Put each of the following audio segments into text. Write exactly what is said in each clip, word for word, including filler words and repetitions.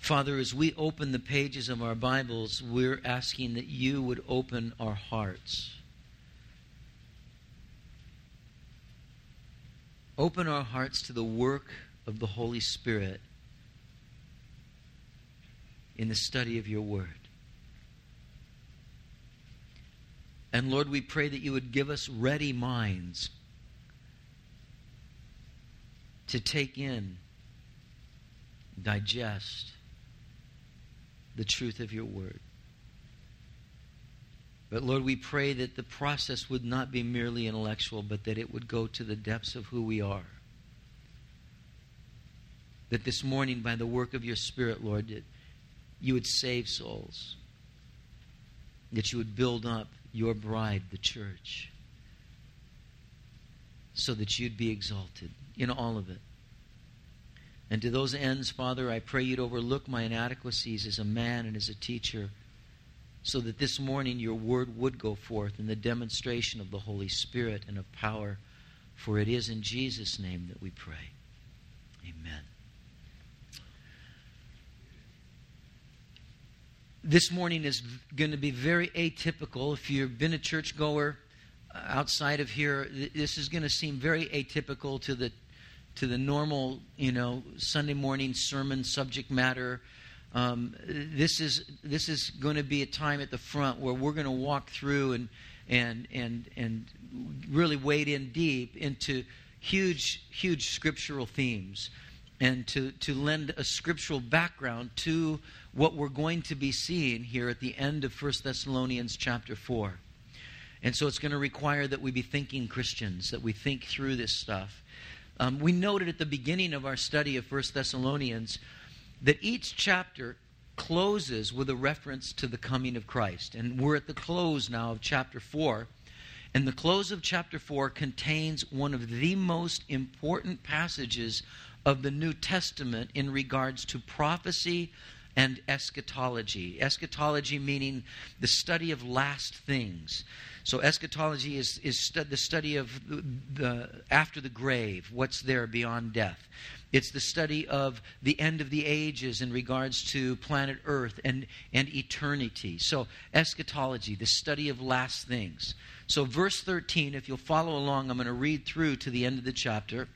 Father, as we open the pages of our Bibles, we're asking that you would open our hearts. Open our hearts to the work of the Holy Spirit in the study of your word. And Lord, we pray that you would give us ready minds to take in, digest the truth of your word. But Lord, we pray that the process would not be merely intellectual, but that it would go to the depths of who we are. That this morning, by the work of your Spirit, Lord, that you would save souls. That you would build up your bride, the church, so that you'd be exalted in all of it. And to those ends, Father, I pray you'd overlook my inadequacies as a man and as a teacher, so that this morning your word would go forth in the demonstration of the Holy Spirit and of power. For it is in Jesus' name that we pray. Amen. This morning is going to be very atypical. If you've been a churchgoer outside of here, this is going to seem very atypical to the to the normal, you know, Sunday morning sermon subject matter. Um, this is this is going to be a time at the front where we're going to walk through and and and and really wade in deep into huge huge scriptural themes, and to to lend a scriptural background to what we're going to be seeing here at the end of First Thessalonians chapter four. And so it's going to require that we be thinking Christians, that we think through this stuff. Um, we noted at the beginning of our study of First Thessalonians that each chapter closes with a reference to the coming of Christ. And we're at the close now of chapter four. And the close of chapter four contains one of the most important passages of the New Testament in regards to prophecy and eschatology. Eschatology meaning the study of last things. So eschatology is, is stu- the study of the, the after the grave, what's there beyond death. It's the study of the end of the ages in regards to planet Earth and, and eternity. So eschatology, the study of last things. So verse thirteen, if you'll follow along, I'm going to read through to the end of the chapter.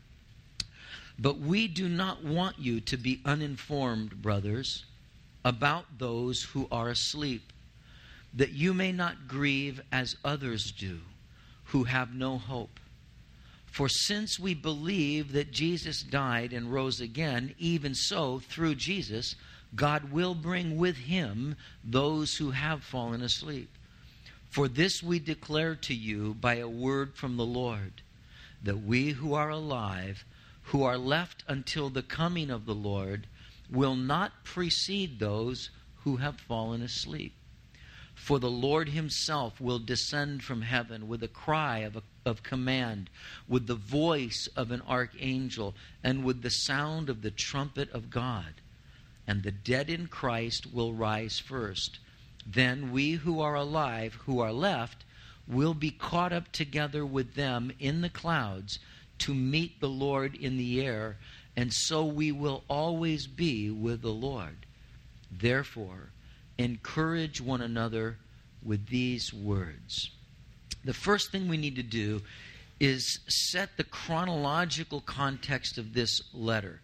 But we do not want you to be uninformed, brothers, about those who are asleep, that you may not grieve as others do, who have no hope. For since we believe that Jesus died and rose again, even so, through Jesus, God will bring with him those who have fallen asleep. For this we declare to you by a word from the Lord, that we who are alive, who are left until the coming of the Lord, will not precede those who have fallen asleep. For the Lord himself will descend from heaven with a cry of, a, of command, with the voice of an archangel, and with the sound of the trumpet of God. And the dead in Christ will rise first. Then we who are alive, who are left, will be caught up together with them in the clouds to meet the Lord in the air, and so we will always be with the Lord. Therefore, encourage one another with these words. The first thing we need to do is set the chronological context of this letter.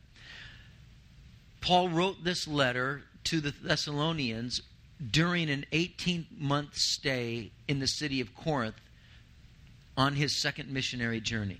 Paul wrote this letter to the Thessalonians during an eighteen-month stay in the city of Corinth on his second missionary journey.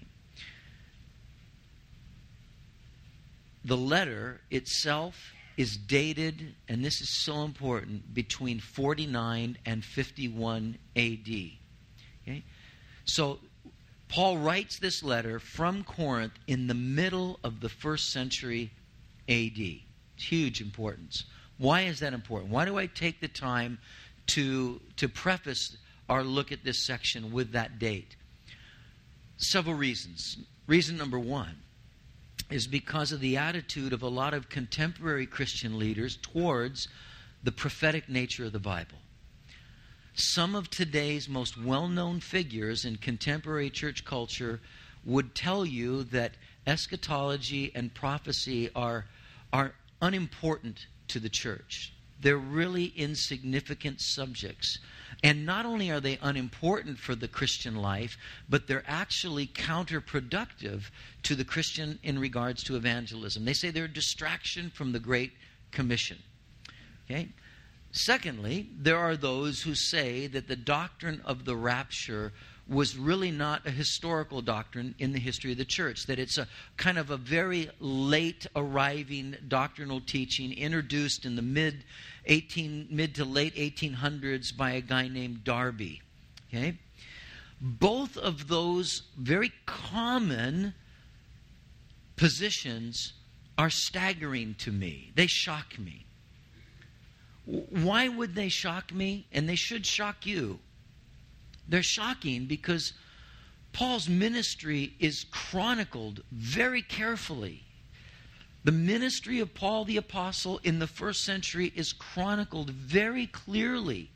The letter itself is dated, and this is so important, between forty-nine and fifty-one A D. Okay? So Paul writes this letter from Corinth in the middle of the first century A D. It's huge importance. Why is that important? Why do I take the time to, to preface our look at this section with that date? Several reasons. Reason number one is because of the attitude of a lot of contemporary Christian leaders towards the prophetic nature of the Bible. Some of today's most well-known figures in contemporary church culture would tell you that eschatology and prophecy are, are unimportant to the church. They're really insignificant subjects. And not only are they unimportant for the Christian life, but they're actually counterproductive to the Christian in regards to evangelism. They say they're a distraction from the Great Commission. Okay? Secondly, there are those who say that the doctrine of the rapture was really not a historical doctrine in the history of the church, that it's a kind of a very late arriving doctrinal teaching introduced in the mid eighteen mid to late eighteen hundreds by a guy named Darby. Okay? Both of those very common positions are staggering to me. They shock me. Why would they shock me? And they should shock you. They're shocking because Paul's ministry is chronicled very carefully. The ministry of Paul the Apostle in the first century is chronicled very clearly,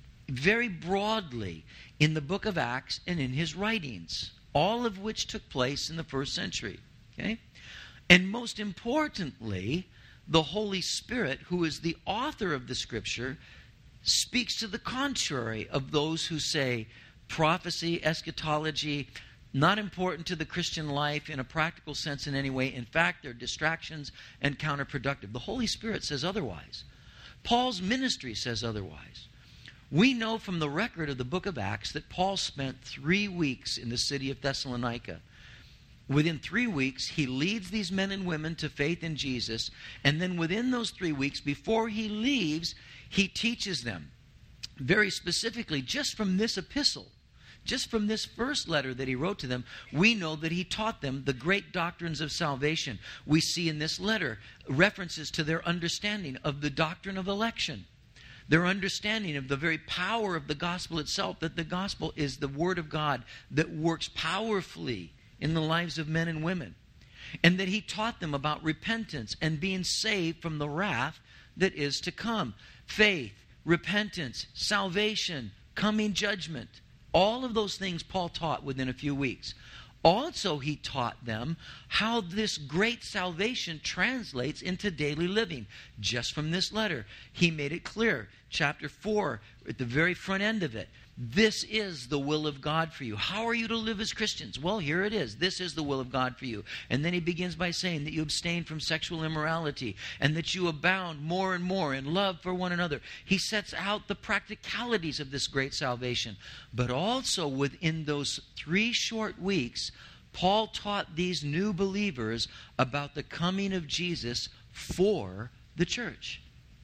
very broadly in the book of Acts and in his writings, all of which took place in the first century. Okay? And most importantly, the Holy Spirit, who is the author of the Scripture, speaks to the contrary of those who say prophecy, eschatology, not important to the Christian life in a practical sense in any way. In fact, they're distractions and counterproductive. The Holy Spirit says otherwise. Paul's ministry says otherwise. We know from the record of the book of Acts that Paul spent three weeks in the city of Thessalonica. Within three weeks, he leads these men and women to faith in Jesus. And then within those three weeks, before he leaves, he teaches them. Very specifically, just from this epistle, just from this first letter that he wrote to them, we know that he taught them the great doctrines of salvation. We see in this letter references to their understanding of the doctrine of election. Their understanding of the very power of the gospel itself, that the gospel is the word of God that works powerfully in the lives of men and women. And that he taught them about repentance and being saved from the wrath that is to come. Faith, repentance, salvation, coming judgment. All of those things Paul taught within a few weeks. Also, he taught them how this great salvation translates into daily living. Just from this letter, he made it clear. Chapter four, at the very front end of it. This is the will of God for you. How are you to live as Christians? Well, here it is. This is the will of God for you. And then he begins by saying that you abstain from sexual immorality and that you abound more and more in love for one another. He sets out the practicalities of this great salvation. But also within those three short weeks, Paul taught these new believers about the coming of Jesus for the church.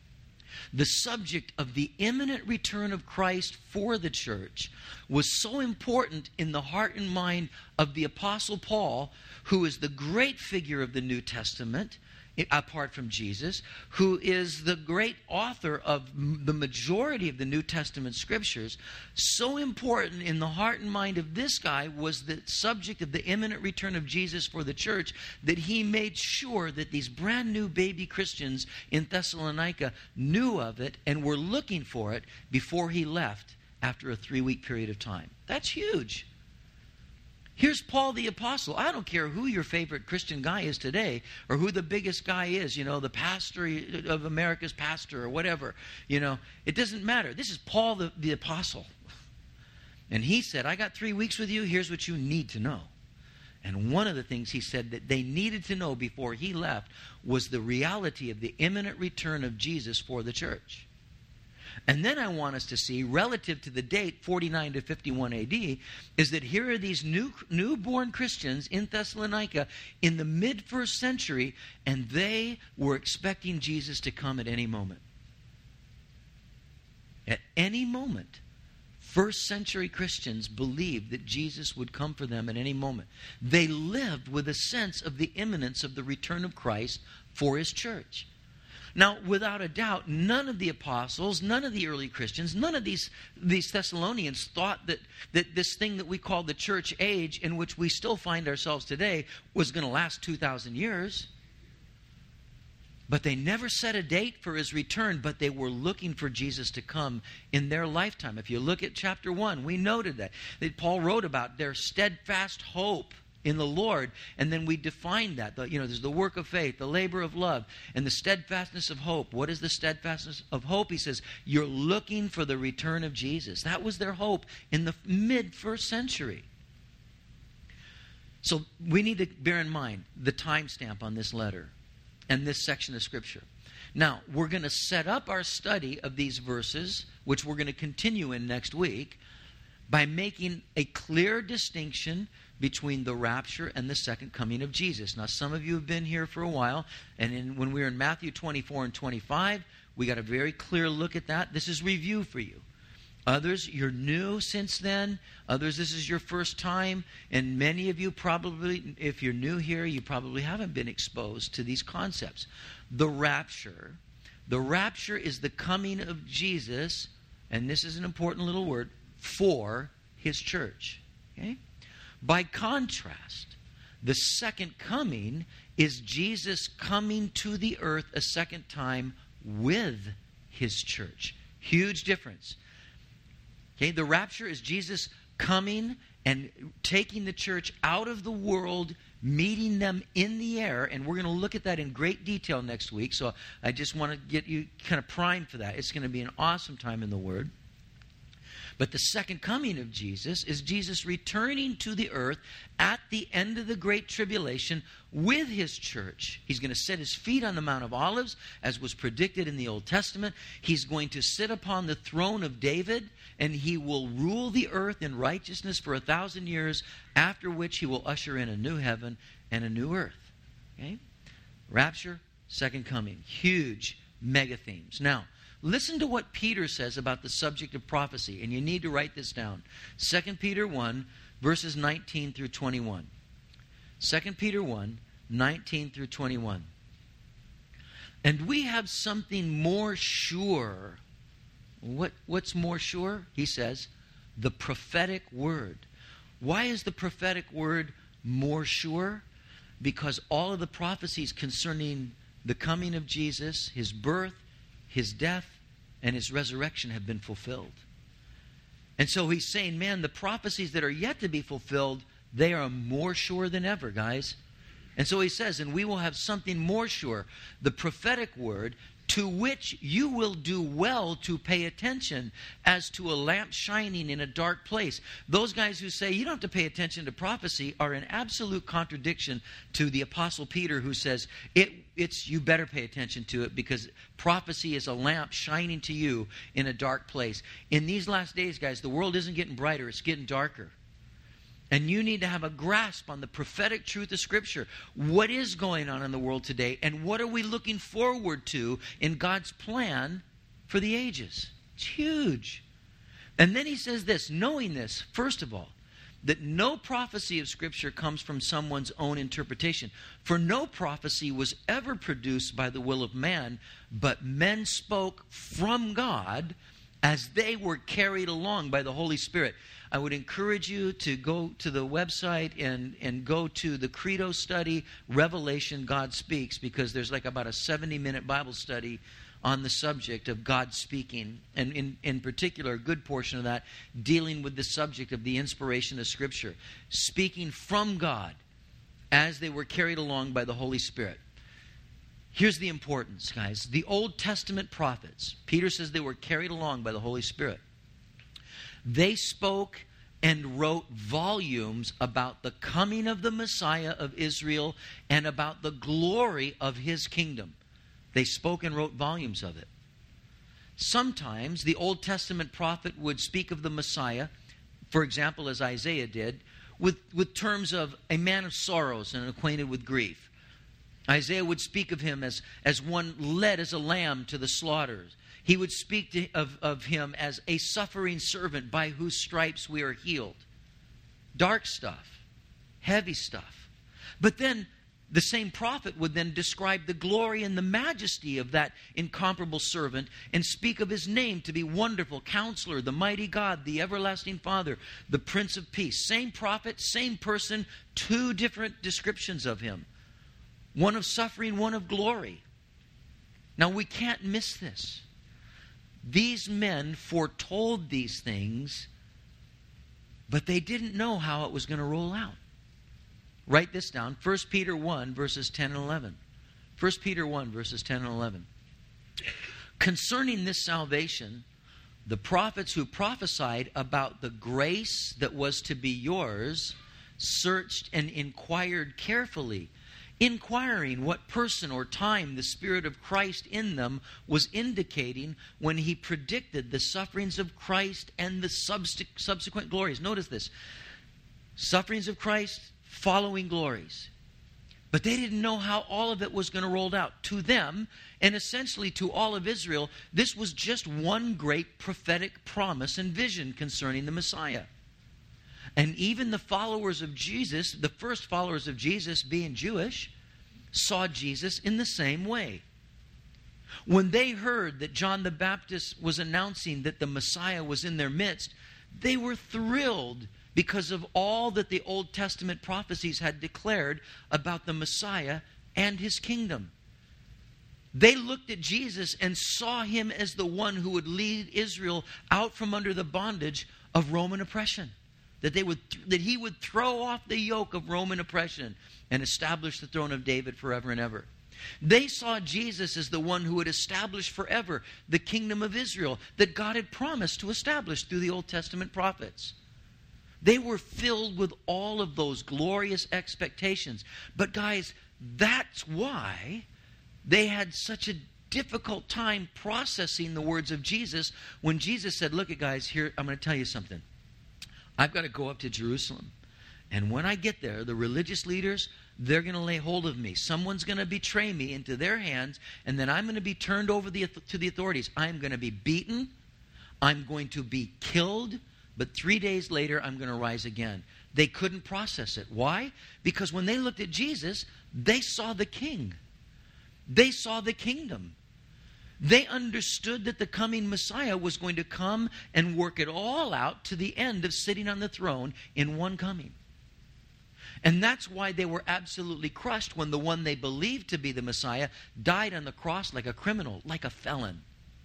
The subject of the imminent return of Christ for the church was so important in the heart and mind of the Apostle Paul, who is the great figure of the New Testament, apart from Jesus, who is the great author of the majority of the New Testament scriptures. So important in the heart and mind of this guy was the subject of the imminent return of Jesus for the church, that he made sure that these brand new baby Christians in Thessalonica knew of it and were looking for it before he left after a three-week period of time. That's huge. Here's Paul the Apostle. I don't care who your favorite Christian guy is today or who the biggest guy is, you know, the pastor of America's pastor or whatever. You know, it doesn't matter. This is Paul the, the Apostle. And he said, I got three weeks with you. Here's what you need to know. And one of the things he said that they needed to know before he left was the reality of the imminent return of Jesus for the church. And then I want us to see, relative to the date, forty-nine to fifty-one A D, is that here are these new newborn Christians in Thessalonica in the mid-first century, and they were expecting Jesus to come at any moment. At any moment. First century Christians believed that Jesus would come for them at any moment. They lived with a sense of the imminence of the return of Christ for his church. Now, without a doubt, none of the apostles, none of the early Christians, none of these, these Thessalonians thought that, that this thing that we call the church age, in which we still find ourselves today, was going to last two thousand years. But they never set a date for his return, but they were looking for Jesus to come in their lifetime. If you look at chapter one, we noted that, that Paul wrote about their steadfast hope. in the Lord. And then we define that. The, you know, there's the work of faith, the labor of love, and the steadfastness of hope. What is the steadfastness of hope? He says, you're looking for the return of Jesus. That was their hope in the mid-first century. So we need to bear in mind the timestamp on this letter and this section of Scripture. Now, we're going to set up our study of these verses, which we're going to continue in next week, by making a clear distinction between the rapture and the second coming of Jesus. Now, some of you have been here for a while, and in, when we were in Matthew twenty-four and twenty-five, we got a very clear look at that. This is review for you. Others, you're new since then. Others, this is your first time. And many of you probably, if you're new here, you probably haven't been exposed to these concepts. The rapture. The rapture is the coming of Jesus, and this is an important little word, for His church. Okay? By contrast, the second coming is Jesus coming to the earth a second time with His church. Huge difference. Okay, the rapture is Jesus coming and taking the church out of the world, meeting them in the air, and we're going to look at that in great detail next week. So I just want to get you kind of primed for that. It's going to be an awesome time in the Word. But the second coming of Jesus is Jesus returning to the earth at the end of the Great Tribulation with His church. He's going to set His feet on the Mount of Olives, as was predicted in the Old Testament. He's going to sit upon the throne of David, and He will rule the earth in righteousness for a thousand years, after which He will usher in a new heaven and a new earth. Okay? Rapture, second coming. Huge mega themes. Now, listen to what Peter says about the subject of prophecy, and you need to write this down. Second Peter one, verses nineteen through twenty-one. Second Peter one, nineteen through twenty-one. And we have something more sure. What, what's more sure? He says, the prophetic word. Why is the prophetic word more sure? Because all of the prophecies concerning the coming of Jesus, His birth, His death, and His resurrection have been fulfilled. And so he's saying, man, the prophecies that are yet to be fulfilled, they are more sure than ever, guys. And so he says, and we will have something more sure, the prophetic word, to which you will do well to pay attention as to a lamp shining in a dark place. Those guys who say you don't have to pay attention to prophecy are in absolute contradiction to the Apostle Peter, who says it, it's you better pay attention to it, because prophecy is a lamp shining to you in a dark place. In these last days, guys, the world isn't getting brighter, it's getting darker. And you need to have a grasp on the prophetic truth of Scripture. What is going on in the world today? And what are we looking forward to in God's plan for the ages? It's huge. And then he says this, knowing this, first of all, that no prophecy of Scripture comes from someone's own interpretation. For no prophecy was ever produced by the will of man, but men spoke from God as they were carried along by the Holy Spirit. I would encourage you to go to the website and, and go to the Credo study, Revelation, God Speaks, because there's like about a seventy-minute Bible study on the subject of God speaking. And in, in particular, a good portion of that dealing with the subject of the inspiration of Scripture. Speaking from God as they were carried along by the Holy Spirit. Here's the importance, guys. The Old Testament prophets, Peter says they were carried along by the Holy Spirit. They spoke and wrote volumes about the coming of the Messiah of Israel and about the glory of His kingdom. They spoke and wrote volumes of it. Sometimes the Old Testament prophet would speak of the Messiah, for example, as Isaiah did, with, with terms of a man of sorrows and acquainted with grief. Isaiah would speak of him as, as one led as a lamb to the slaughter. He would speak to, of, of him as a suffering servant by whose stripes we are healed. Dark stuff. Heavy stuff. But then the same prophet would then describe the glory and the majesty of that incomparable servant and speak of His name to be Wonderful Counselor, the Mighty God, the Everlasting Father, the Prince of Peace. Same prophet, same person, two different descriptions of Him. One of suffering, one of glory. Now we can't miss this. These men foretold these things, but they didn't know how it was going to roll out. Write this down. First Peter one, verses ten and eleven. First Peter one, verses ten and eleven. Concerning this salvation, the prophets who prophesied about the grace that was to be yours searched and inquired carefully, inquiring what person or time the Spirit of Christ in them was indicating when He predicted the sufferings of Christ and the subsequent glories. Notice this. Sufferings of Christ, following glories. But they didn't know how all of it was going to roll out. To them, and essentially to all of Israel, this was just one great prophetic promise and vision concerning the Messiah. And even the followers of Jesus, the first followers of Jesus being Jewish, saw Jesus in the same way. When they heard that John the Baptist was announcing that the Messiah was in their midst, they were thrilled because of all that the Old Testament prophecies had declared about the Messiah and His kingdom. They looked at Jesus and saw Him as the one who would lead Israel out from under the bondage of Roman oppression. That they would, that He would throw off the yoke of Roman oppression and establish the throne of David forever and ever. They saw Jesus as the one who would establish forever the kingdom of Israel that God had promised to establish through the Old Testament prophets. They were filled with all of those glorious expectations. But guys, that's why they had such a difficult time processing the words of Jesus when Jesus said, look, guys, here, I'm going to tell you something. I've got to go up to Jerusalem. And when I get there, the religious leaders, they're going to lay hold of me. Someone's going to betray me into their hands, and then I'm going to be turned over the, to the authorities. I'm going to be beaten. I'm going to be killed. But three days later, I'm going to rise again. They couldn't process it. Why? Because when they looked at Jesus, they saw the King. They saw the kingdom. They understood that the coming Messiah was going to come and work it all out to the end of sitting on the throne in one coming. And that's why they were absolutely crushed when the one they believed to be the Messiah died on the cross like a criminal, like a felon.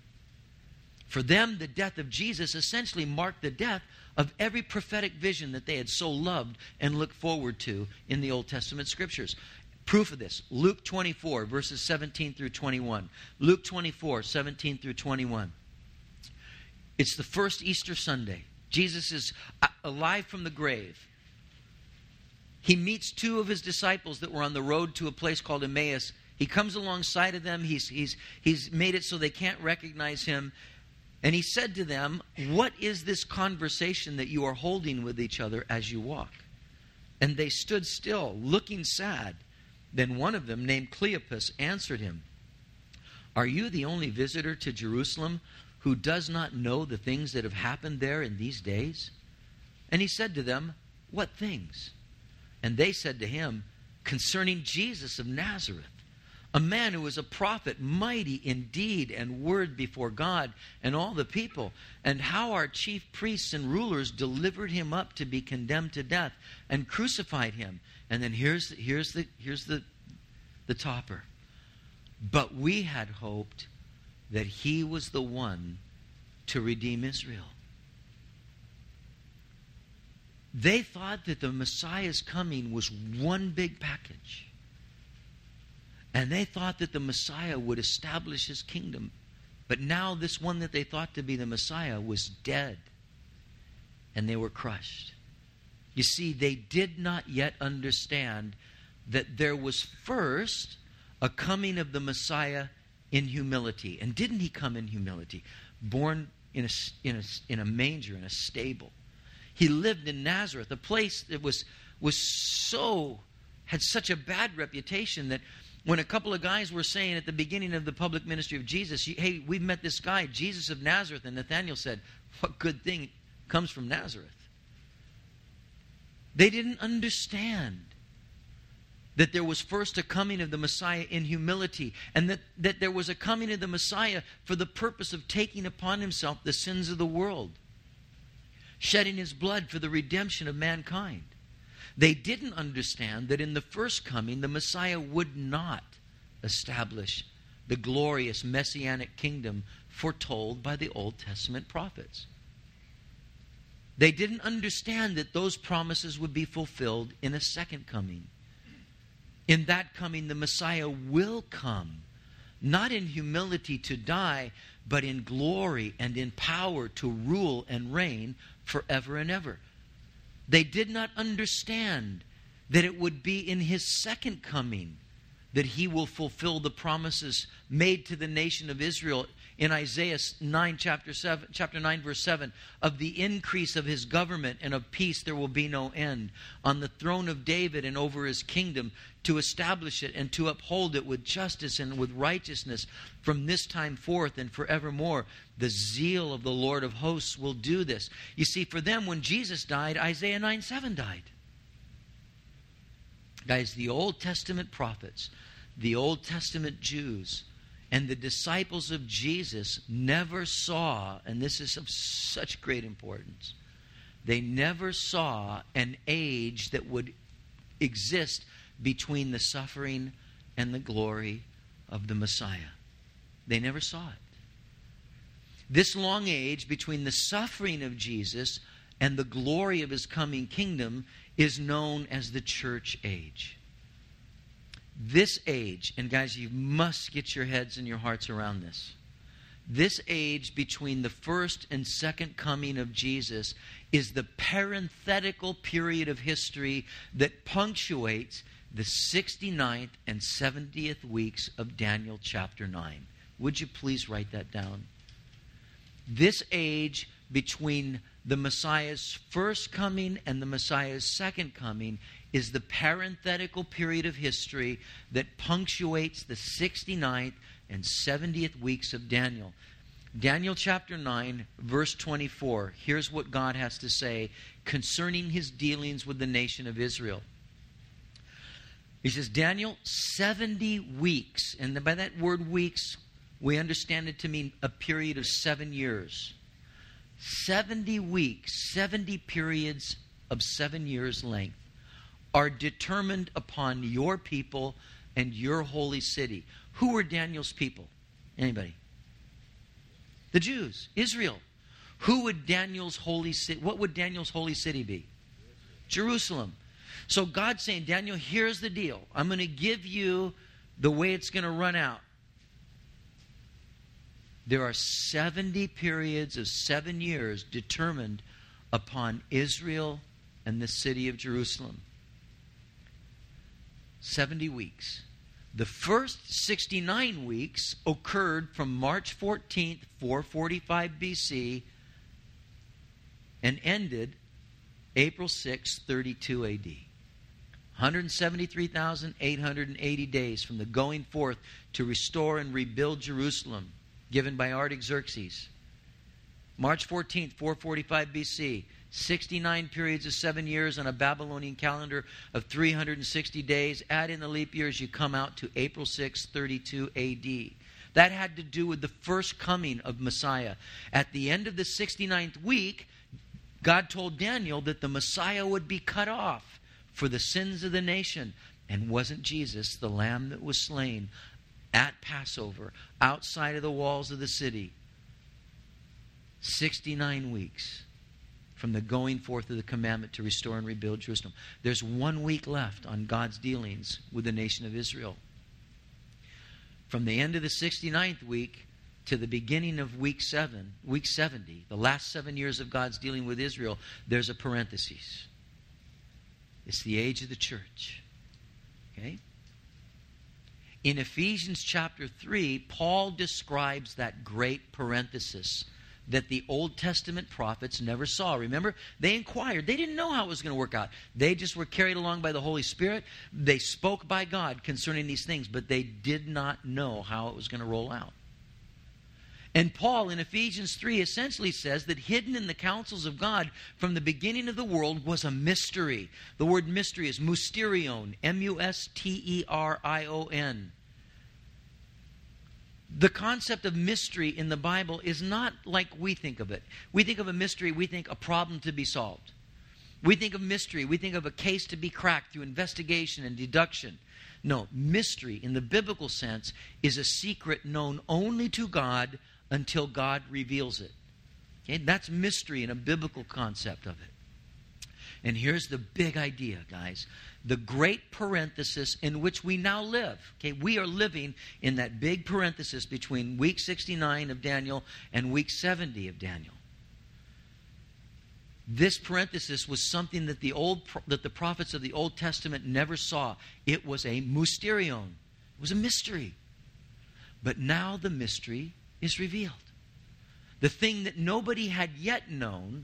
For them, the death of Jesus essentially marked the death of every prophetic vision that they had so loved and looked forward to in the Old Testament Scriptures. Proof of this, Luke twenty-four, verses seventeen through twenty-one. Luke twenty-four, seventeen through twenty-one. It's the first Easter Sunday. Jesus is alive from the grave. He meets two of His disciples that were on the road to a place called Emmaus. He comes alongside of them. He's, he's, he's made it so they can't recognize Him. And He said to them, what is this conversation that you are holding with each other as you walk? And they stood still, looking sad. Then one of them, named Cleopas, answered Him, are you the only visitor to Jerusalem who does not know the things that have happened there in these days? And He said to them, what things? And they said to Him, concerning Jesus of Nazareth, a man who was a prophet, mighty in deed and word before God and all the people, and how our chief priests and rulers delivered Him up to be condemned to death and crucified Him. And then here's the, here's the here's the the topper. But we had hoped that He was the one to redeem Israel. They thought that the Messiah's coming was one big package. And they thought that the Messiah would establish His kingdom. But now this one that they thought to be the Messiah was dead. And they were crushed. You see, they did not yet understand that there was first a coming of the Messiah in humility. And didn't He come in humility? Born in a, in a, in a manger, in a stable. He lived in Nazareth, a place that was, was so, had such a bad reputation that when a couple of guys were saying at the beginning of the public ministry of Jesus, hey, we've met this guy, Jesus of Nazareth. And Nathanael said, what good thing comes from Nazareth? They didn't understand that there was first a coming of the Messiah in humility, and that, that there was a coming of the Messiah for the purpose of taking upon Himself the sins of the world, shedding His blood for the redemption of mankind. They didn't understand that in the first coming, the Messiah would not establish the glorious messianic kingdom foretold by the Old Testament prophets. They didn't understand that those promises would be fulfilled in a second coming. In that coming, the Messiah will come, not in humility to die, but in glory and in power to rule and reign forever and ever. They did not understand that it would be in His second coming that He will fulfill the promises made to the nation of Israel in Isaiah nine, chapter seven, chapter nine, verse seven, of the increase of His government and of peace there will be no end, on the throne of David and over His kingdom, to establish it and to uphold it with justice and with righteousness from this time forth and forevermore. The zeal of the Lord of hosts will do this. You see, for them, when Jesus died, Isaiah nine seven died. Guys, the Old Testament prophets, the Old Testament Jews, and the disciples of Jesus never saw, and this is of such great importance, they never saw an age that would exist between the suffering and the glory of the Messiah. They never saw it. This long age between the suffering of Jesus and the glory of His coming kingdom is known as the church age. This age, and guys, you must get your heads and your hearts around this. This age between the first and second coming of Jesus is the parenthetical period of history that punctuates the sixty-ninth and seventieth weeks of Daniel chapter nine. Would you please write that down? This age between the Messiah's first coming and the Messiah's second coming is the parenthetical period of history that punctuates the sixty-ninth and seventieth weeks of Daniel. Daniel chapter nine, verse twenty-four. Here's what God has to say concerning His dealings with the nation of Israel. He says, Daniel, seventy weeks, and by that word weeks, we understand it to mean a period of seven years. seventy weeks, seventy periods of seven years length are determined upon your people and your holy city. Who were Daniel's people? Anybody? The Jews, Israel. Who would Daniel's holy city, what would Daniel's holy city be? Jerusalem. So God's saying, Daniel, here's the deal. I'm going to give you the way it's going to run out. There are seventy periods of seven years determined upon Israel and the city of Jerusalem. seventy weeks. The first sixty-nine weeks occurred from March fourteenth, four forty-five B C and ended April sixth, thirty-two A D. one hundred seventy-three thousand eight hundred eighty days from the going forth to restore and rebuild Jerusalem, given by Artaxerxes. March fourteenth, four forty-five B C, sixty-nine periods of seven years on a Babylonian calendar of three hundred sixty days. Add in the leap years, you come out to April sixth, thirty-two A D. That had to do with the first coming of Messiah. At the end of the sixty-ninth week, God told Daniel that the Messiah would be cut off for the sins of the nation. And wasn't Jesus the lamb that was slain at Passover, outside of the walls of the city? sixty-nine weeks from the going forth of the commandment to restore and rebuild Jerusalem. There's one week left on God's dealings with the nation of Israel. From the end of the sixty-ninth week to the beginning of week seven, week seventy, the last seven years of God's dealing with Israel, there's a parenthesis. It's the age of the church. Okay? In Ephesians chapter three, Paul describes that great parenthesis that the Old Testament prophets never saw. Remember, they inquired. They didn't know how it was going to work out. They just were carried along by the Holy Spirit. They spoke by God concerning these things, but they did not know how it was going to roll out. And Paul in Ephesians three essentially says that hidden in the counsels of God from the beginning of the world was a mystery. The word mystery is mysterion, M U S T E R I O N. The concept of mystery in the Bible is not like we think of it. We think of a mystery, we think a problem to be solved. We think of mystery, we think of a case to be cracked through investigation and deduction. No, mystery in the biblical sense is a secret known only to God until God reveals it. Okay, that's mystery in a biblical concept of it. And here's the big idea, guys. The great parenthesis in which we now live. Okay, we are living in that big parenthesis between week sixty-nine of Daniel and week seventy of Daniel. This parenthesis was something that the old that the prophets of the Old Testament never saw. It was a mysterion. It was a mystery. But now the mystery is revealed. The thing that nobody had yet known,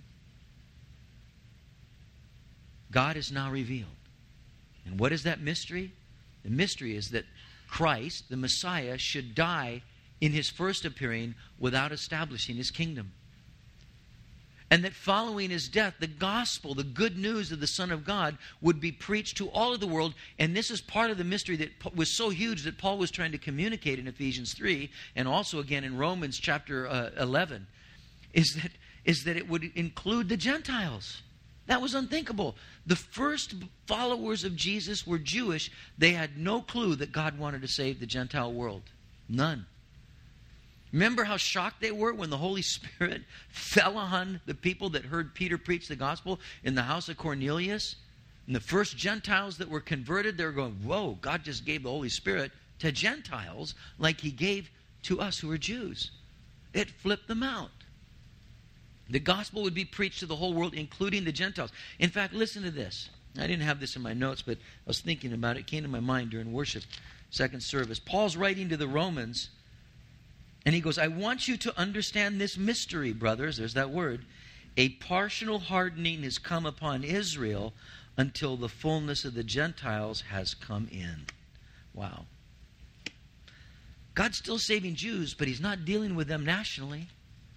God has now revealed. And what is that mystery? The mystery is that Christ, the Messiah, should die in his first appearing without establishing his kingdom. And that following his death, the gospel, the good news of the Son of God would be preached to all of the world. And this is part of the mystery that was so huge that Paul was trying to communicate in Ephesians three and also again in Romans chapter uh, eleven, is that, is that it would include the Gentiles. That was unthinkable. The first followers of Jesus were Jewish. They had no clue that God wanted to save the Gentile world. None. Remember how shocked they were when the Holy Spirit fell on the people that heard Peter preach the gospel in the house of Cornelius? And the first Gentiles that were converted, they were going, whoa, God just gave the Holy Spirit to Gentiles like he gave to us who are Jews. It flipped them out. The gospel would be preached to the whole world, including the Gentiles. In fact, listen to this. I didn't have this in my notes, but I was thinking about it. It came to my mind during worship, second service. Paul's writing to the Romans, and he goes, I want you to understand this mystery, brothers. There's that word. A partial hardening has come upon Israel until the fullness of the Gentiles has come in. Wow. God's still saving Jews, but he's not dealing with them nationally.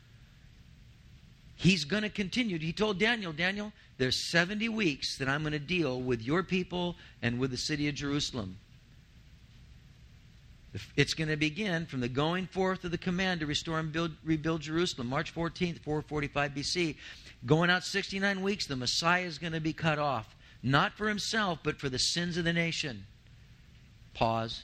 He's going to continue. He told Daniel, Daniel, there's seventy weeks that I'm going to deal with your people and with the city of Jerusalem. It's going to begin from the going forth of the command to restore and build, rebuild Jerusalem, March fourteenth, four forty-five B C. Going out sixty-nine weeks, the Messiah is going to be cut off. Not for himself, but for the sins of the nation. Pause.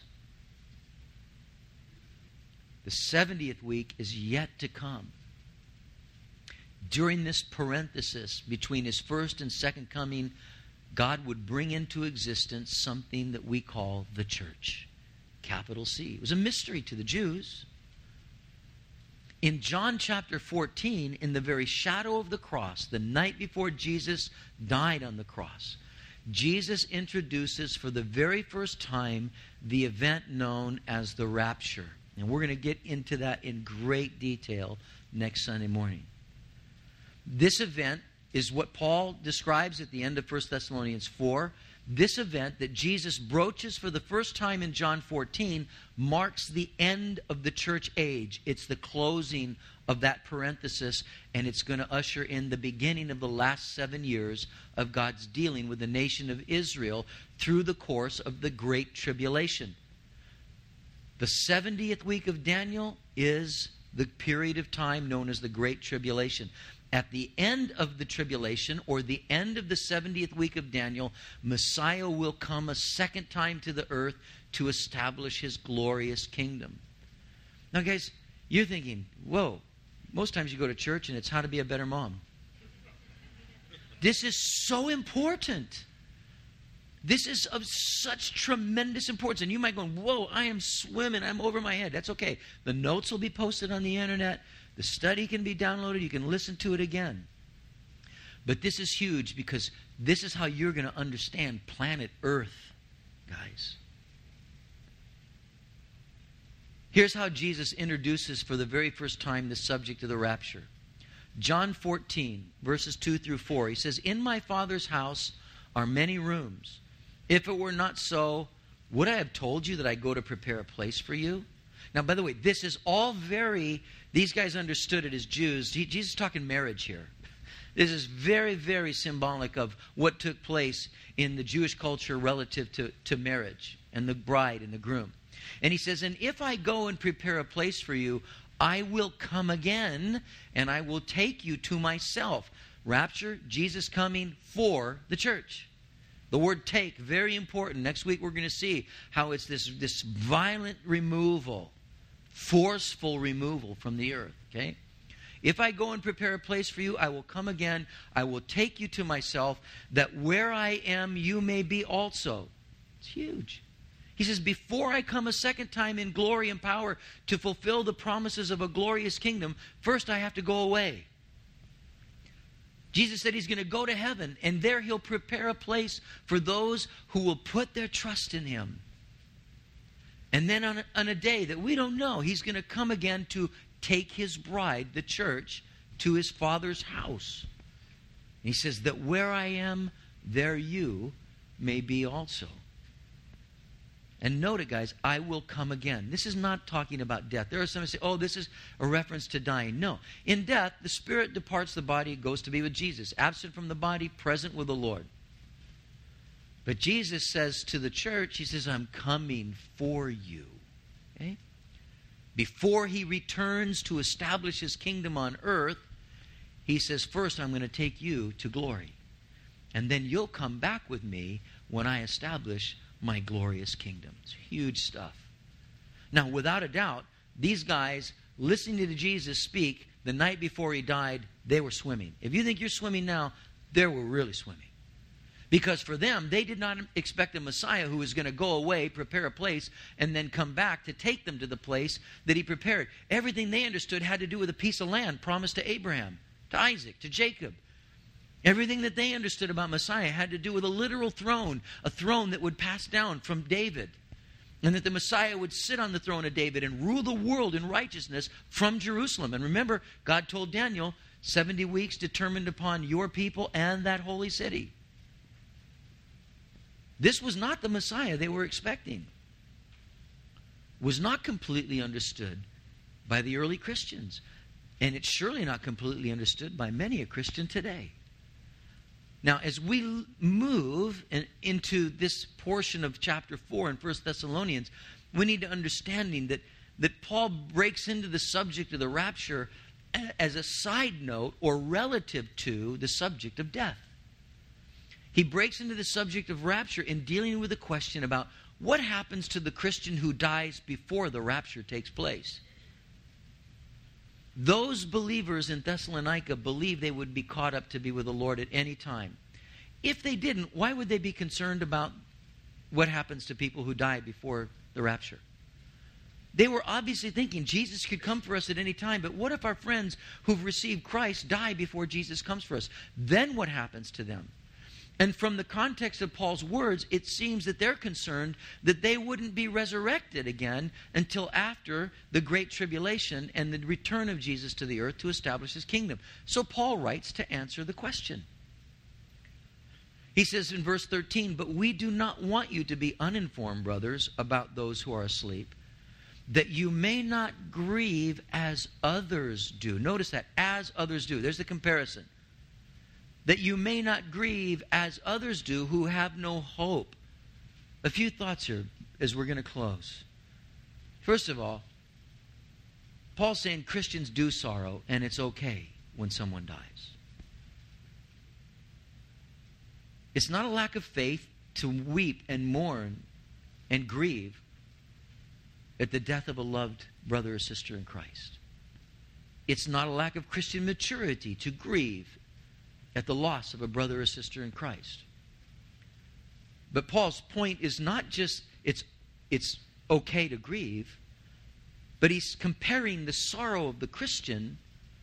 The seventieth week is yet to come. During this parenthesis between his first and second coming, God would bring into existence something that we call the church. Capital C. It was a mystery to the Jews. In John chapter fourteen, in the very shadow of the cross, the night before Jesus died on the cross, Jesus introduces for the very first time the event known as the rapture. And we're going to get into that in great detail next Sunday morning. This event is what Paul describes at the end of First Thessalonians four. This event that Jesus broaches for the first time in John fourteen marks the end of the church age. It's the closing of that parenthesis, and it's going to usher in the beginning of the last seven years of God's dealing with the nation of Israel through the course of the Great Tribulation. The seventieth week of Daniel is the period of time known as the Great Tribulation. At the end of the tribulation, or the end of the seventieth week of Daniel, Messiah will come a second time to the earth to establish his glorious kingdom. Now, guys, you're thinking, whoa, most times you go to church and it's how to be a better mom. This is so important. This is of such tremendous importance. And you might go, whoa, I am swimming. I'm over my head. That's okay. The notes will be posted on the internet. The study can be downloaded. You can listen to it again. But this is huge because this is how you're going to understand planet Earth, guys. Here's how Jesus introduces for the very first time the subject of the rapture. John fourteen, verses two through four. He says, in my Father's house are many rooms. If it were not so, would I have told you that I go to prepare a place for you? Now, by the way, this is all very... These guys understood it as Jews. Jesus is talking marriage here. This is very, very symbolic of what took place in the Jewish culture relative to, to marriage and the bride and the groom. And he says, and if I go and prepare a place for you, I will come again and I will take you to myself. Rapture, Jesus coming for the church. The word take, very important. Next week we're going to see how it's this, this violent removal. Forceful removal from the earth, okay? If I go and prepare a place for you, I will come again. I will take you to myself, that where I am, you may be also. It's huge. He says, before I come a second time in glory and power to fulfill the promises of a glorious kingdom, first I have to go away. Jesus said he's going to go to heaven, and there he'll prepare a place for those who will put their trust in him. And then on a, on a day that we don't know, he's going to come again to take his bride, the church, to his Father's house. And he says that where I am, there you may be also. And note it, guys, I will come again. This is not talking about death. There are some who say, oh, this is a reference to dying. No. In death, the spirit departs the body, goes to be with Jesus. Absent from the body, present with the Lord. But Jesus says to the church, he says, I'm coming for you. Okay? Before he returns to establish his kingdom on earth, he says, first I'm going to take you to glory. And then you'll come back with me when I establish my glorious kingdom. It's huge stuff. Now, without a doubt, these guys listening to Jesus speak the night before he died, they were swimming. If you think you're swimming now, they were really swimming. Because for them, they did not expect a Messiah who was going to go away, prepare a place, and then come back to take them to the place that he prepared. Everything they understood had to do with a piece of land promised to Abraham, to Isaac, to Jacob. Everything that they understood about Messiah had to do with a literal throne, a throne that would pass down from David, and that the Messiah would sit on the throne of David and rule the world in righteousness from Jerusalem. And remember, God told Daniel, seventy weeks determined upon your people and that holy city. This was not the Messiah they were expecting. Was not completely understood by the early Christians. And it's surely not completely understood by many a Christian today. Now, as we move in, into this portion of chapter four in First Thessalonians, we need to understanding that, that Paul breaks into the subject of the rapture as a side note or relative to the subject of death. He breaks into the subject of rapture in dealing with a question about what happens to the Christian who dies before the rapture takes place. Those believers in Thessalonica believed they would be caught up to be with the Lord at any time. If they didn't, why would they be concerned about what happens to people who die before the rapture? They were obviously thinking Jesus could come for us at any time, but what if our friends who've received Christ die before Jesus comes for us? Then what happens to them? And from the context of Paul's words, it seems that they're concerned that they wouldn't be resurrected again until after the Great Tribulation and the return of Jesus to the earth to establish his kingdom. So Paul writes to answer the question. He says in verse thirteen, but we do not want you to be uninformed, brothers, about those who are asleep, that you may not grieve as others do. Notice that, as others do. There's the comparison. That you may not grieve as others do who have no hope. A few thoughts here as we're going to close. First of all, Paul's saying Christians do sorrow, and it's okay when someone dies. It's not a lack of faith to weep and mourn and grieve at the death of a loved brother or sister in Christ. It's not a lack of Christian maturity to grieve at the loss of a brother or sister in Christ. But Paul's point is not just it's, it's okay to grieve, but he's comparing the sorrow of the Christian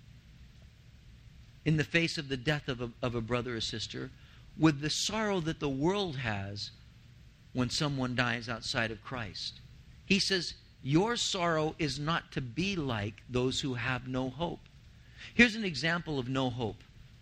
in the face of the death of a, of a brother or sister with the sorrow that the world has when someone dies outside of Christ. He says, your sorrow is not to be like those who have no hope. Here's an example of no hope.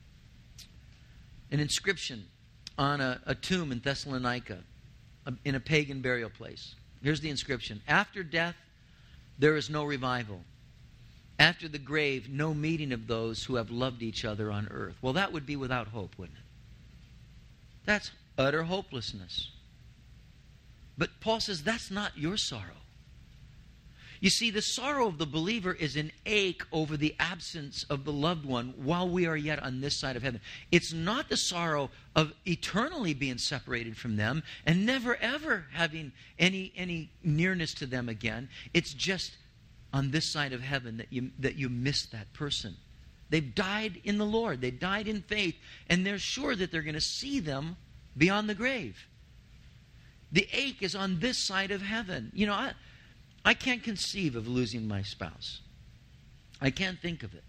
An inscription on a, a tomb in Thessalonica, a, in a pagan burial place. Here's the inscription. After death, there is no revival. After the grave, no meeting of those who have loved each other on earth. Well, that would be without hope, wouldn't it? That's utter hopelessness. But Paul says that's not your sorrow. You see, the sorrow of the believer is an ache over the absence of the loved one while we are yet on this side of heaven. It's not the sorrow of eternally being separated from them and never ever having any, any nearness to them again. It's just on this side of heaven that you, that you miss that person. They've died in the Lord. They died in faith. And they're sure that they're going to see them beyond the grave. The ache is on this side of heaven. You know, I, I can't conceive of losing my spouse. I can't think of it.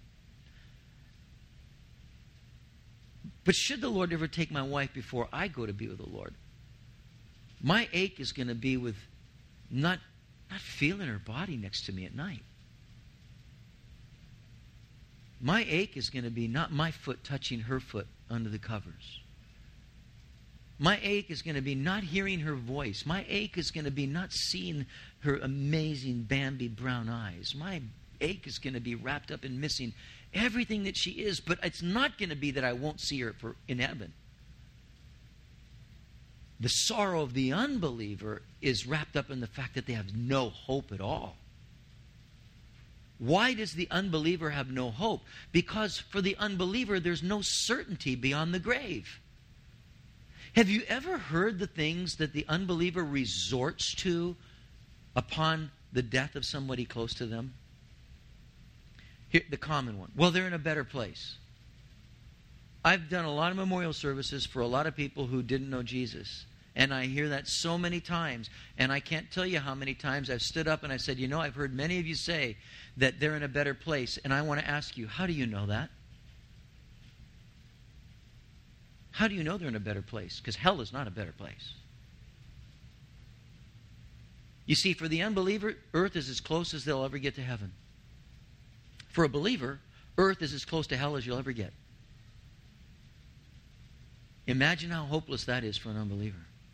But should the Lord ever take my wife before I go to be with the Lord, my ache is going to be with not, not feeling her body next to me at night. My ache is going to be not my foot touching her foot under the covers. My ache is going to be not hearing her voice. My ache is going to be not seeing her amazing Bambi brown eyes. My ache is going to be wrapped up in missing everything that she is. But it's not going to be that I won't see her for, in heaven. The sorrow of the unbeliever is wrapped up in the fact that they have no hope at all. Why does the unbeliever have no hope? Because for the unbeliever, there's no certainty beyond the grave. Have you ever heard the things that the unbeliever resorts to upon the death of somebody close to them? Here, the common one. Well, they're in a better place. I've done a lot of memorial services for a lot of people who didn't know Jesus. And I hear that so many times. And I can't tell you how many times I've stood up and I said, you know, I've heard many of you say that they're in a better place. And I want to ask you, how do you know that? How do you know they're in a better place? Because hell is not a better place. You see, for the unbeliever, earth is as close as they'll ever get to heaven. For a believer, earth is as close to hell as you'll ever get. Imagine how hopeless that is for an unbeliever.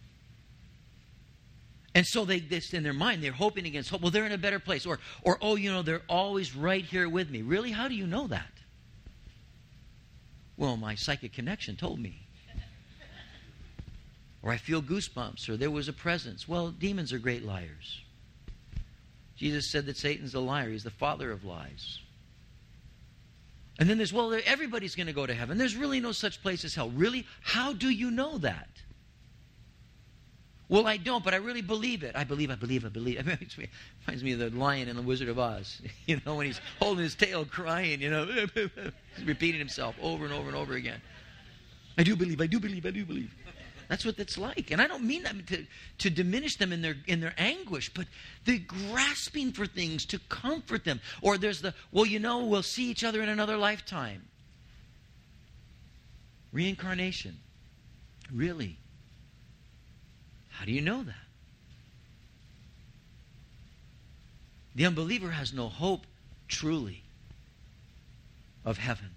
And so they, this in their mind, they're hoping against hope. Well, they're in a better place. Or, or, oh, you know, they're always right here with me. Really? How do you know that? Well, my psychic connection told me. Or I feel goosebumps. Or there was a presence. Well, demons are great liars. Jesus said that Satan's a liar. He's the father of lies. And then there's, well, everybody's going to go to heaven. There's really no such place as hell. Really? How do you know that? Well, I don't, but I really believe it. I believe, I believe, I believe. It reminds me, reminds me of the lion in The Wizard of Oz. You know, when he's holding his tail, crying, you know. He's repeating himself over and over and over again. I do believe, I do believe, I do believe. That's what it's like. And I don't mean that to, to diminish them in their in their anguish, but they're grasping for things to comfort them. Or there's the, well, you know, we'll see each other in another lifetime. Reincarnation. Really? How do you know that? The unbeliever has no hope, truly, of heaven.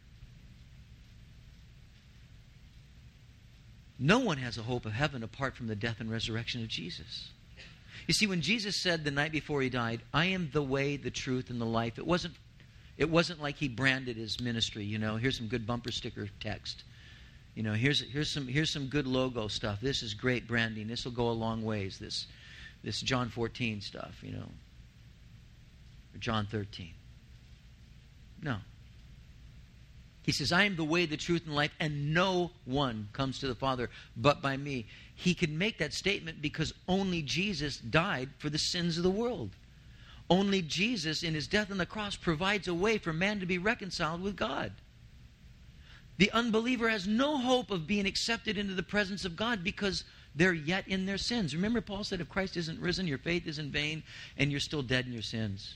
No one has a hope of heaven apart from the death and resurrection of Jesus. You see, when Jesus said the night before he died, I am the way, the truth, and the life, it wasn't, it wasn't like he branded his ministry, you know, here's some good bumper sticker text. You know, here's here's some here's some good logo stuff. This is great branding. This will go a long ways. This this John fourteen stuff, you know. Or John thirteen. No. He says, I am the way, the truth, and life, and no one comes to the Father but by me. He can make that statement because only Jesus died for the sins of the world. Only Jesus, in his death on the cross, provides a way for man to be reconciled with God. The unbeliever has no hope of being accepted into the presence of God because they're yet in their sins. Remember, Paul said, if Christ isn't risen, your faith is in vain, and you're still dead in your sins.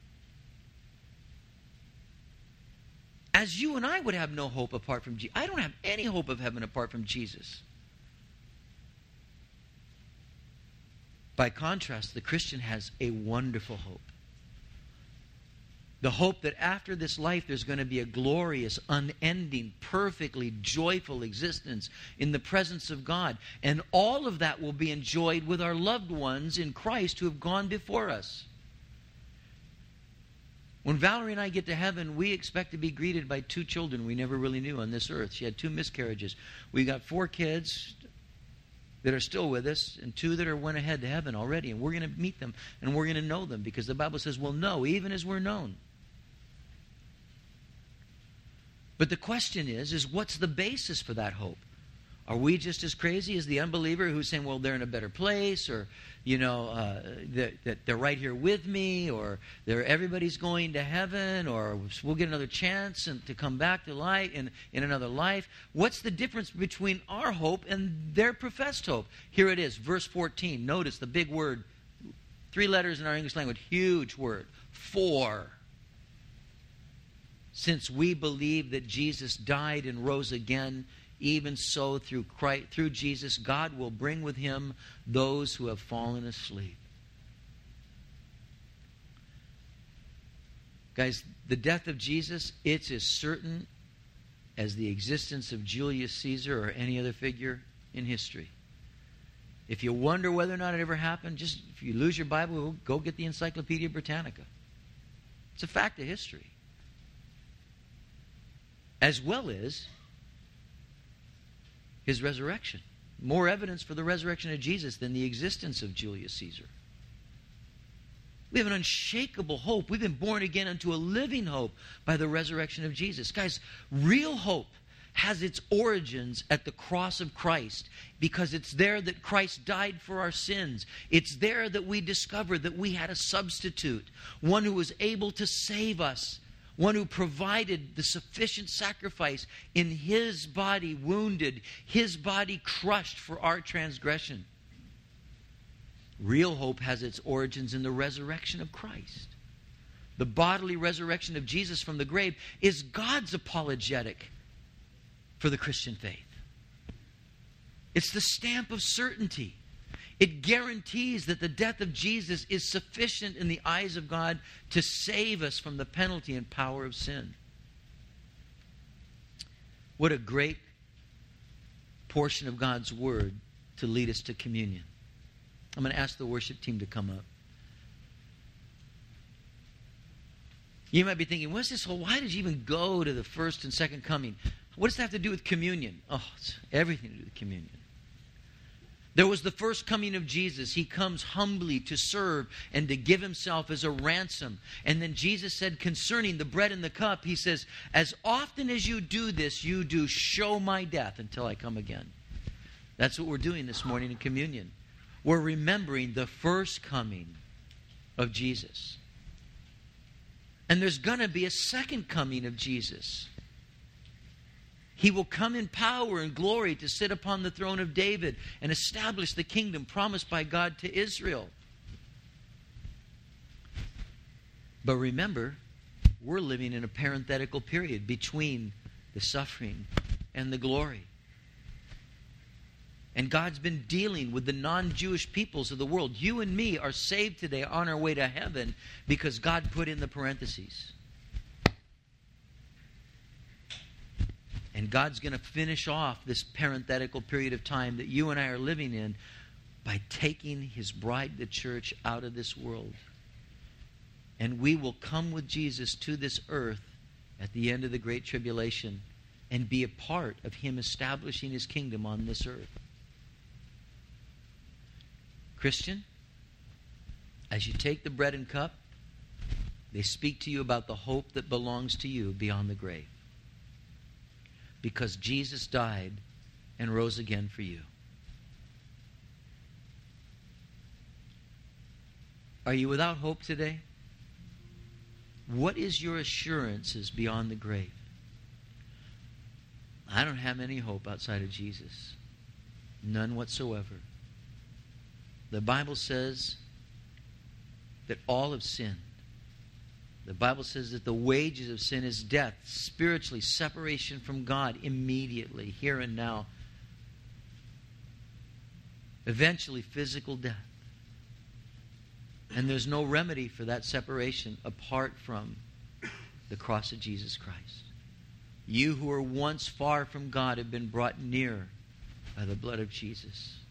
As you and I would have no hope apart from Jesus. I don't have any hope of heaven apart from Jesus. By contrast, the Christian has a wonderful hope. The hope that after this life there's going to be a glorious, unending, perfectly joyful existence in the presence of God. And all of that will be enjoyed with our loved ones in Christ who have gone before us. When Valerie and I get to heaven, we expect to be greeted by two children we never really knew on this earth. She had two miscarriages. We got four kids that are still with us and two that are went ahead to heaven already. And we're going to meet them and we're going to know them because the Bible says we'll know even as we're known. But the question is, is what's the basis for that hope? Are we just as crazy as the unbeliever who's saying, well, they're in a better place, or, you know, uh, that, that they're right here with me, or they're, everybody's going to heaven, or we'll get another chance and to come back to life in, in another life? What's the difference between our hope and their professed hope? Here it is, verse fourteen. Notice the big word, three letters in our English language, huge word, for. Since we believe that Jesus died and rose again, even so, through Christ, through Jesus, God will bring with him those who have fallen asleep. Guys, the death of Jesus, it's as certain as the existence of Julius Caesar or any other figure in history. If you wonder whether or not it ever happened, just if you lose your Bible, go get the Encyclopedia Britannica. It's a fact of history. As well as his resurrection. More evidence for the resurrection of Jesus than the existence of Julius Caesar. We have an unshakable hope. We've been born again unto a living hope by the resurrection of Jesus. Guys, real hope has its origins at the cross of Christ, because it's there that Christ died for our sins. It's there that we discover that we had a substitute, one who was able to save us, one who provided the sufficient sacrifice in his body wounded, his body crushed for our transgression. Real hope has its origins in the resurrection of Christ. The bodily resurrection of Jesus from the grave is God's apologetic for the Christian faith. It's the stamp of certainty. It guarantees that the death of Jesus is sufficient in the eyes of God to save us from the penalty and power of sin. What a great portion of God's Word to lead us to communion. I'm going to ask the worship team to come up. You might be thinking, what's this whole, why did you even go to the first and second coming? What does that have to do with communion? Oh, it's everything to do with communion. There was the first coming of Jesus. He comes humbly to serve and to give himself as a ransom. And then Jesus said concerning the bread and the cup, he says, as often as you do this, you do show my death until I come again. That's what we're doing this morning in communion. We're remembering the first coming of Jesus. And there's going to be a second coming of Jesus. He will come in power and glory to sit upon the throne of David and establish the kingdom promised by God to Israel. But remember, we're living in a parenthetical period between the suffering and the glory. And God's been dealing with the non-Jewish peoples of the world. You and me are saved today on our way to heaven because God put in the parentheses. And God's going to finish off this parenthetical period of time that you and I are living in by taking his bride, the church, out of this world. And we will come with Jesus to this earth at the end of the Great Tribulation and be a part of him establishing his kingdom on this earth. Christian, as you take the bread and cup, they speak to you about the hope that belongs to you beyond the grave. Because Jesus died and rose again for you. Are you without hope today? What is your assurances beyond the grave? I don't have any hope outside of Jesus. None whatsoever. The Bible says that all have sinned. The Bible says that the wages of sin is death, spiritually, separation from God immediately, here and now. Eventually, physical death. And there's no remedy for that separation apart from the cross of Jesus Christ. You who were once far from God have been brought near by the blood of Jesus.